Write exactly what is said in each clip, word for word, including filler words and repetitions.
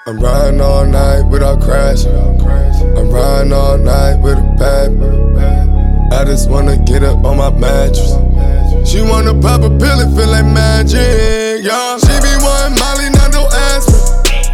I'm riding all night without crashing. I'm riding all night with a bad. I just wanna get up on my mattress. She wanna pop a pill and feel like magic, yeah. She be wanting Molly, not no aspirin.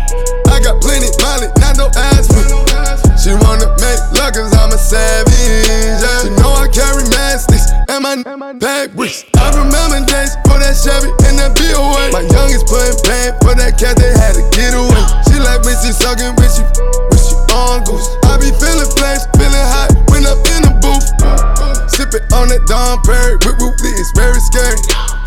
I got plenty Molly, not no aspirin. She wanna make love cause I'm a savage, yeah. She know I carry mastics and my bag bricks. I remember days for that Chevy and that B O A. My youngest putting pain for that cat, they had to get away. She like when she sucking, when she, when she on goose. I be feeling flames, feeling hot when I'm in the booth. Sipping on that Dom Perry, whip whoop, it's very scary.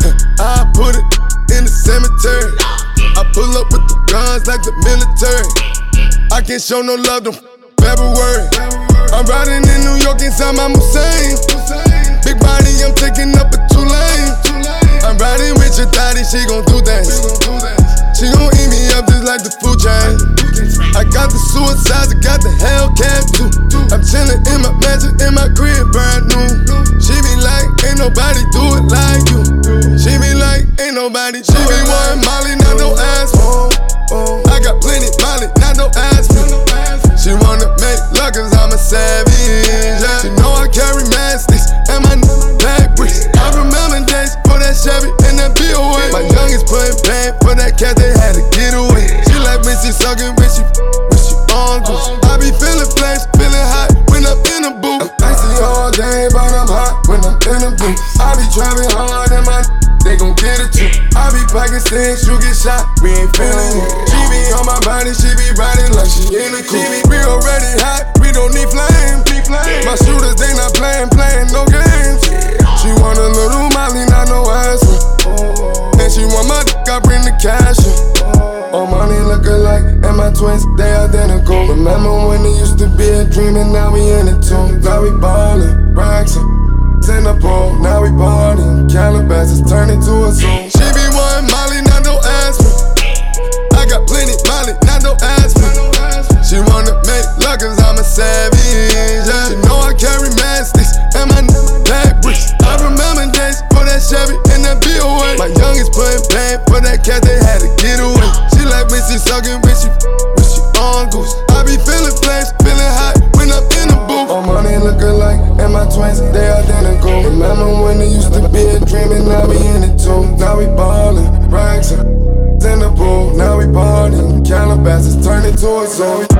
I put it in the cemetery. I pull up with the guns like the military. I can't show no love, don't February. I'm riding in New York inside my Hussein. Big body, I'm taking up a two lane. I'm riding with your daddy, she gon' do that. She gon' eat me up just like the food chain. I got the suicides, I got the Hellcat too. I'm chillin' in my mansion, in my crib, brand new. She be like, ain't nobody do it like you. She be like, ain't nobody. She be wanting Molly, not no aspirin. I got plenty Molly, not no aspirin. She wanna make love cause I'm a savage, yeah. She know I carry mastics and my bag bricks. I remember days for that Chevy and that B O A. My youngest putting pain for that cat, they had to get away. She like when she sucking, when she, when she on goose. I be feeling flames, feeling hot when I'm in the booth. I'm icy all day, but I'm hot when I'm in the booth. I be driving hard and my they gon' get it too. I be packing sticks, you get shot, we ain't feeling it. She be on my body, she be riding like she in the coupe. We already hot, we don't need flame. My shooters, they not playing, playing no games. She want a little Molly, not no aspirin. And she want my dick, I bring the cash in. All money look alike, and my twins, they identical. Remember when it used to be a dream, and now we in it too. Now we ballin', Braxton, in the pool, now we partying. Calabasas turn into a zoo. She be wanting Molly, not no aspirin. I got plenty Molly, not no aspirin. She wanna make love cause I'm a savage, yeah. She know I carry mastics and my bag bricks. I remember days for that Chevy and that B O A. My youngest putting pain for that cat, they had to get away. She like when she sucking, when she, when she on goose. I be feeling flames, feeling hot when I'm in the booth. All money look alike and my twins, they identical. Remember when it used to be a dream and now we in it too. Now we ballin', Braxton, in the pool, now we partying. Calabasas turn into a zoo.